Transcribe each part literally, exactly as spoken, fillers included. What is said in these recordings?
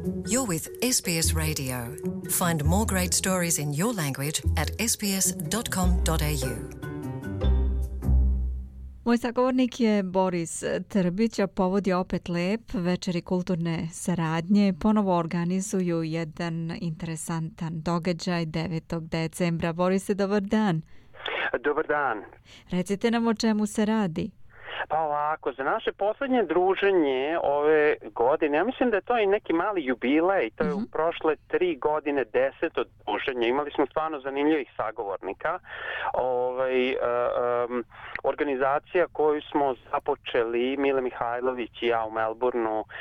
You're with S B S Radio. Find more great stories in your language at s b s dot com dot a u. Moj sagovornik je Boris Trbić, a povod je opet lep. Večeri kulturne saradnje ponovo organizuju jedan interesantan događaj devetog decembra. Borise, dobar dan. Dobar dan. Recite nam o čemu se radi. Pa ovako, za naše posljednje druženje ove godine, ja mislim da je to i neki mali jubilej, to je uh-huh. u prošle tri godine deseto druženje. Imali smo stvarno zanimljivih sagovornika. Ovaj, um, organizacija koju smo započeli, Mile Mihajlović i ja u Melbourneu, uh,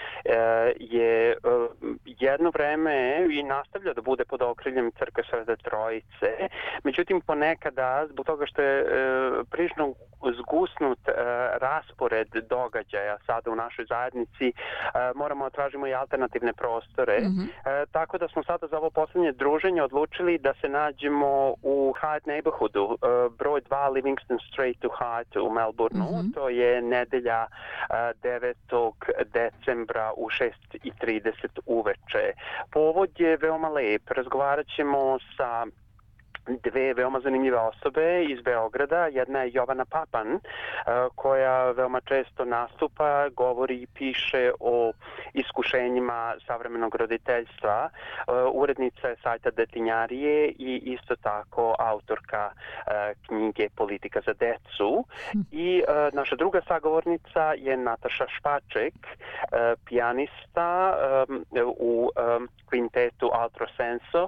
je uh, jedno vreme i nastavlja da bude pod okriljem Crkve Svete Trojice. Međutim, ponekada, zbog toga što je uh, prilično zgusnut uh, raspored događaja sada u našoj zajednici, e, moramo da tražimo i alternativne prostore. Mm-hmm. E, tako da smo sada za ovo posljednje druženje odlučili da se nađemo u Hyde neighborhoodu, e, broj dva Livingston Street u Hyde u Melbourneu. Mm-hmm. To je nedelja e, devetog decembra u šest i trideset uveče. Povod je veoma lep. Razgovarat ćemo sa dve veoma zanimljive osobe iz Beograda. Jedna je Jovana Papan, koja veoma često nastupa, govori i piše o iskušenjima savremenog roditeljstva. Urednica je sajta Detinjarije i isto tako autorka knjige Politika za decu. I naša druga sagovornica je Nataša Špaček, pijanista u kvintetu Altro Senso,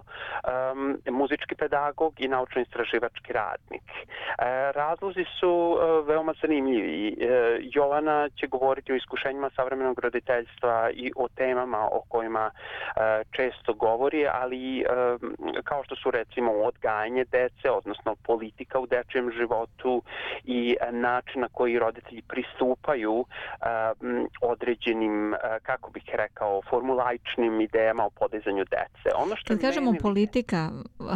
muzički pedagog i naučno-istraživački radnik. E, razlozi su e, veoma zanimljivi. E, Jovana će govoriti o iskušenjima savremenog roditeljstva i o temama o kojima e, često govori, ali e, kao što su recimo odgajanje dece, odnosno politika u dečijem životu i e, način na koji roditelji pristupaju e, određenim, e, kako bih rekao, formulaičnim idejama o podizanju dece. Ono što Kad kažemo meni... politika,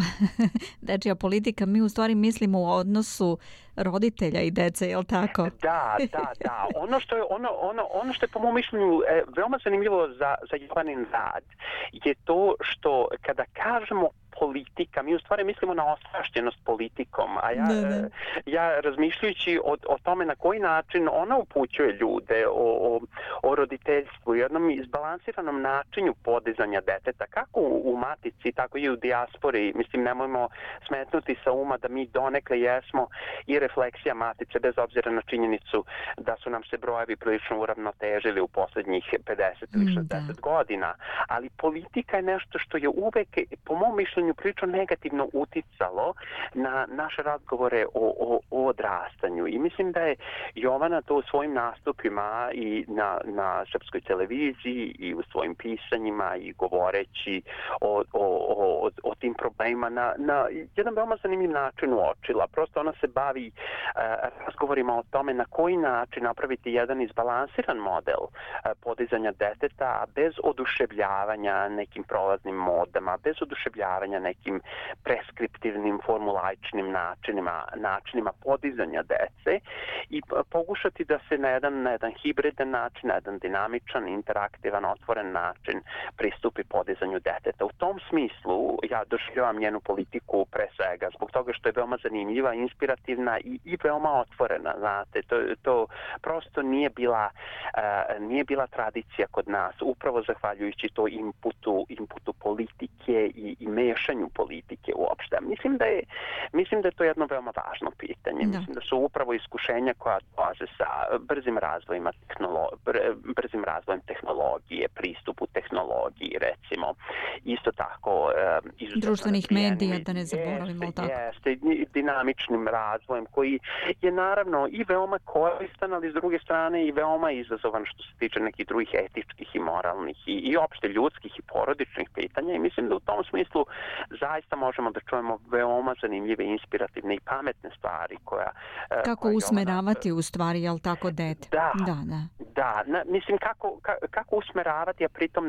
dečija politika, mi u stvari mislimo u odnosu roditelja i dece, je li tako? Da, da, da. Ono što je, ono, ono, ono što je po mom mišljenju e, veoma zanimljivo za, za Jovanin rad je to što kada kažemo politika, mi u stvari mislimo na osvašćenost politikom, a ja, ne, ne. ja razmišljajući o, o tome na koji način ona upućuje ljude o, o, o roditeljstvu i jednom izbalansiranom načinu podizanja deteta, kako u, u matici, tako i u dijaspori. Mislim, nemojmo smetnuti sa uma da mi donekle jesmo i refleksija matice, bez obzira na činjenicu da su nam se brojevi prilično uravnotežili u posljednjih pedeset ili šezdeset da. godina, ali politika je nešto što je uvek, po mom mišljenju, prilično negativno uticalo na naše razgovore o, o, o odrastanju. I mislim da je Jovana to u svojim nastupima i na, na srpskoj televiziji i u svojim pisanjima i govoreći o, o, o, o tim problemima na, na jedan veoma zanimljiv način uočila. Prosto ona se bavi uh, razgovorima o tome na koji način napraviti jedan izbalansiran model uh, podizanja deteta bez oduševljavanja nekim prolaznim modama, bez oduševljavanja nekim preskriptivnim, formulaičnim načinima, načinima podizanja dece i pokušati da se na jedan, na jedan hibridan način, na jedan dinamičan, interaktivan, otvoren način pristupi podizanju deteta. U tom smislu ja doživljavam njenu politiku pre svega zbog toga što je veoma zanimljiva, inspirativna i, i veoma otvorena, znate. To, to prosto nije bila, uh, nije bila tradicija kod nas, upravo zahvaljujući to inputu, inputu politike i, i mešanju politike uopšte. Mislim da je, mislim da je to jedno veoma važno pitanje. Da. Mislim da su upravo iskušenja koja dolaze sa brzim razvojima tehnolo- br- brzim razvojem tehnologije, pristupu tehnologiji, recimo. Isto tako uh, društvenih medija, da ne zaboravimo jeste, tako. Jeste, dinamičnim razvojem koji je naravno i veoma koristan, ali s druge strane i veoma izazovan što se tiče nekih drugih etičkih i moralnih i, i opšte ljudskih i porodičnih pitanja i mislim da u tom smislu zaista možemo da čujemo veoma zanimljive, inspirativne i pametne stvari koja... Kako koja usmeravati ona... u stvari, jel tako, dete? Da, da, da. da na, mislim kako, ka, kako usmeravati, a pritom ne biti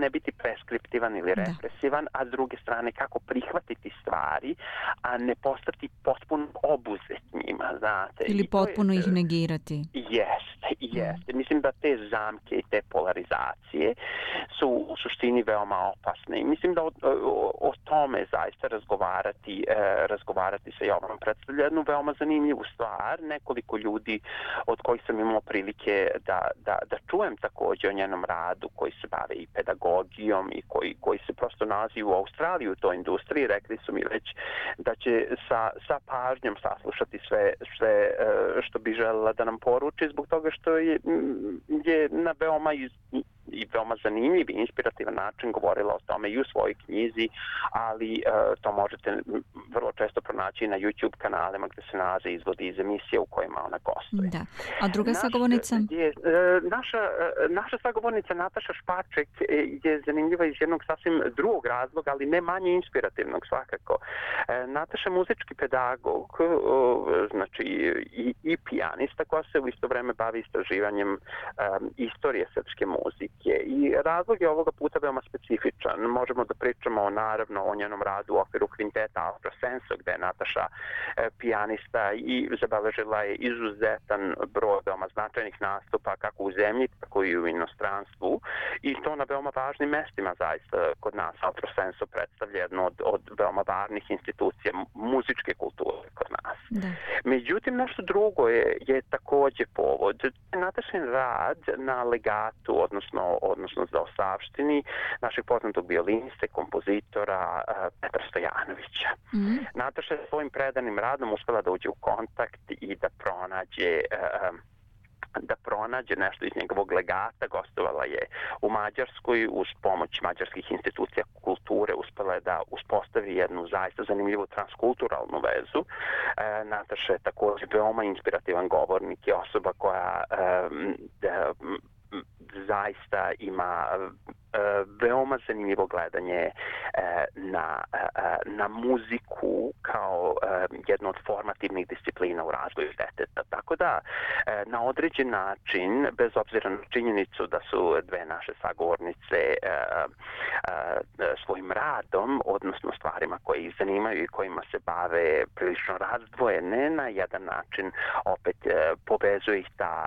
preskriptivan ili represivan, da. A s druge strane kako prihvatiti stvari, a ne postati potpuno obuzet njima, znate. Ili potpuno je, ih negirati. Jeste, jeste. Mm. Mislim da te zamke i te polarizacije su u suštini veoma opasne i mislim da o, o, o tome zaista razgovarati, e, razgovarati sa Jovanom predstavlja jednu veoma zanimljivu stvar. Nekoliko ljudi od kojih sam imao prilike da, da, da čujem takođe o njenom radu, koji se bave i pedagogijom i koji, koji se prosto nalazi u Australiji u toj industriji, rekli su mi već da će sa, sa pažnjom saslušati sve, sve što bi želela da nam poruči, zbog toga što je, je na veoma iz, i veoma zanimljiv i inspirativan način govorila o tome i u svojoj knjizi, ali uh, to možete vrlo često pronaći na YouTube kanalima gde se nalaze izvodi iz emisije u kojima ona gostuje. Da. A druga Naš, sagovornica? Je, uh, naša, uh, naša sagovornica Nataša Špaček je zanimljiva iz jednog sasvim drugog razloga, ali ne manje inspirativnog svakako. Uh, Nataša je muzički pedagog, uh, znači i, i pijanista koja se u isto vreme bavi istraživanjem um, istorije srpske muzike. I razlog je ovoga puta veoma specifičan. Možemo da pričamo naravno o njenom radu u okviru kvinteta Alfra Senso, gde je Nataša e, pijanista i zabeležila je izuzetan broj veoma značajnih nastupa kako u zemlji, tako i u inostranstvu. I to na veoma važnim mestima zaista kod nas. Alfra Senso predstavlja jednu od, od veoma važnih institucija muzičke kulture kod nas. Da. Međutim, nešto drugo je, je takođe povod. Natašin rad na legatu, odnosno odnosno za ostavštini našeg poznatog violiniste, kompozitora uh, Petra Stojanovića. Mm. Nataša je svojim predanim radom uspela da uđe u kontakt i da pronađe uh, da pronađe nešto iz njegovog legata. Gostovala je u Mađarskoj uz pomoć mađarskih institucija kulture, uspela je da uspostavi jednu zaista zanimljivu transkulturalnu vezu. E, Nataša je također veoma inspirativan govornik i osoba koja e, da, zaista ima veoma zanimljivo gledanje na, na muziku kao jednu od formativnih disciplina u razvoju deteta. Tako da na određen način, bez obzira na činjenicu da su dve naše sagovornice svojim radom, odnosno stvarima koje ih zanimaju i kojima se bave prilično razdvojene, na jedan način opet povezuje ih ta,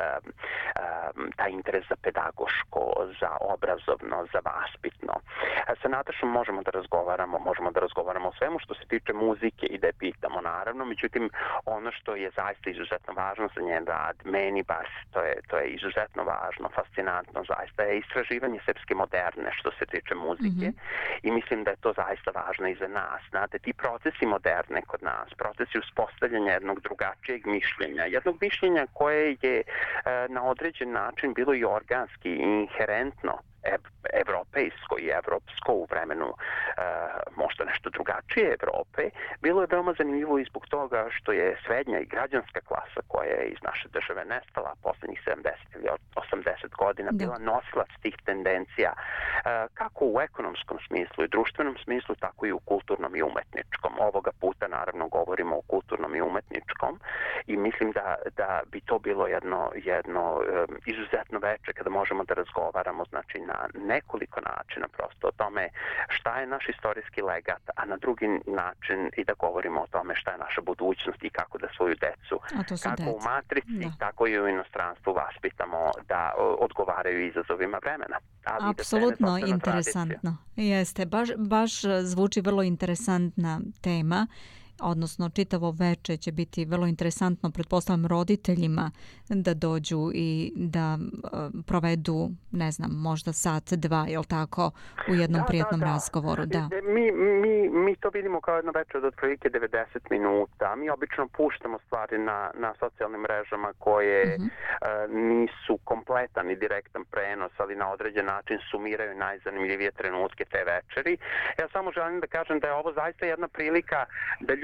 ta interes za pedagoško, za obrazovno, za vaspitno. Sa Natašom možemo da razgovaramo, možemo da razgovaramo o svemu što se tiče muzike i da je pitamo naravno, međutim ono što je zaista izuzetno važno za njen rad, meni baš to je, to je izuzetno važno, fascinantno zaista je istraživanje srpske moderne što se tiče muzike mm-hmm. i mislim da je to zaista važno i za nas. Znate, ti procesi moderne kod nas, procesi uspostavljanja jednog drugačijeg mišljenja, jednog mišljenja koje je e, na određen način bilo i organski i inherentno evropejsko i evropsko u vremenu e, možda nešto drugačije Evrope, bilo je veoma zanimljivo i zbog toga što je srednja i građanska klasa koja je iz naše države nestala poslednjih sedamdeset ili osamdeset godina bila nosilac tih tendencija e, kako u ekonomskom smislu i društvenom smislu, tako i u kulturnom i umetničkom. Ovoga puta naravno govorimo o kulturnom i umetničkom i mislim da, da bi to bilo jedno, jedno e, izuzetno veče kada možemo da razgovaramo znači na nekoliko načina prosto o tome šta je naš istorijski legat, a na drugi način i da govorimo o tome šta je naša budućnost i kako da svoju decu, kako deca. U matrici, da. Tako i u inostranstvu vaspitamo da odgovaraju izazovima vremena. Ali apsolutno interesantno. Jeste, baš, baš zvuči vrlo interesantna tema. Odnosno čitavo veče će biti vrlo interesantno, pretpostavljam, roditeljima da dođu i da uh, provedu, ne znam, možda sat, dva, jel tako, u jednom da, prijatnom da, da. razgovoru. Da. Mi, mi, mi to vidimo kao jedno veče od otprilike devedeset minuta. Mi obično puštamo stvari na, na socijalnim mrežama koje uh-huh. uh, nisu kompletan i direktan prenos, ali na određen način sumiraju najzanimljivije trenutke te večeri. Ja samo želim da kažem da je ovo zaista jedna prilika da ljudi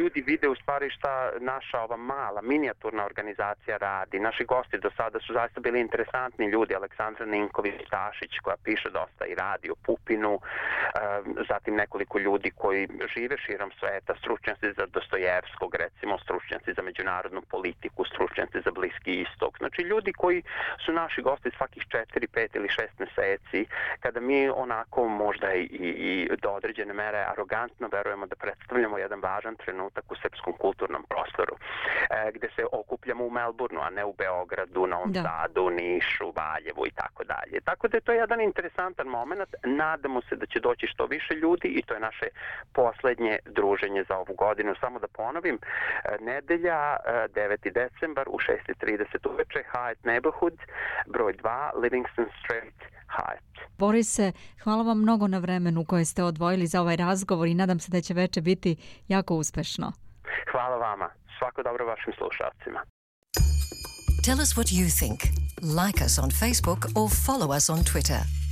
ljudi vide u stvari šta naša ova mala, minijaturna organizacija radi. Naši gosti do sada su zaista bili interesantni ljudi, Aleksandra Ninković-Tašić koja piše dosta i radi o Pupinu, zatim nekoliko ljudi koji žive širom sveta, stručnjaci za Dostojevskog, recimo stručnjaci za međunarodnu politiku, stručnjaci za Bliski istok. Znači ljudi koji su naši gosti svakih četiri, pet ili šest meseci, kada mi onako možda i, i do određene mere arogantno verujemo da predstavljamo jedan važan trenutak u srpskom kulturnom prostoru, e, gde se okupljamo u Melbourneu, a ne u Beogradu, Novom Sadu, Nišu, Valjevu i tako dalje. Tako da je to jedan interesantan moment. Nadamo se da će doći što više ljudi i to je naše poslednje druženje za ovu godinu. Samo da ponovim, nedelja deveti decembar u šest i trideset uveče, Hyatt Neighborhood, broj dva, Livingston Street, Hyatt. Borise, hvala vam mnogo na vremenu koje ste odvojili za ovaj razgovor i nadam se da će veče biti jako uspešno. Hvala vama. Svako dobro vašim slušalcima. Tell us what you think. Like us on Facebook or follow us on Twitter.